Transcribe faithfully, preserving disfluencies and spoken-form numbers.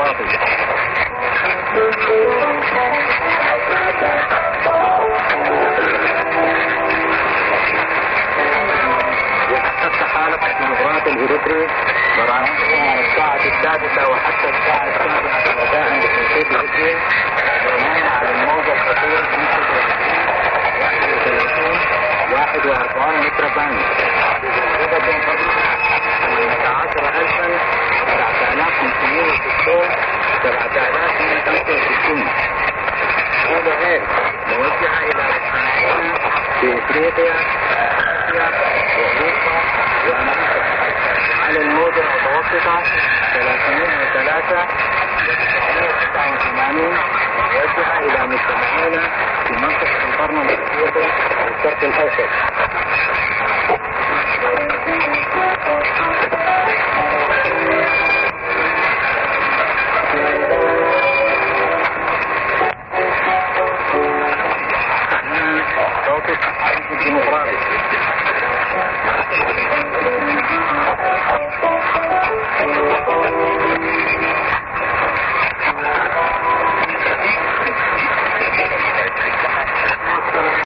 الديمقراطي. يحقق تحالف الديمقراطي الإريتري برامجه الساعة السادسة وحتى الساعة السابعة مساء بتنفيذ الإريتري بناء على الموجة الخطيرة واحد وأربعين متر باند سبعة عشر ألفا سبعة آلاف وخمسمائة وستين سبعة آلاف ومئة وخمسة وستين. هذا غير موجهة إلى الحاكمين في إفريقيا وآسيا وأوروبا وأمريكا على الموجة المتوسطة ثلاثمائة وثلاثة وتسعمائة وتسعة وثمانين موجهة إلى مجتمعين في منطقة القرن الأفريقي والشرق الأوسط.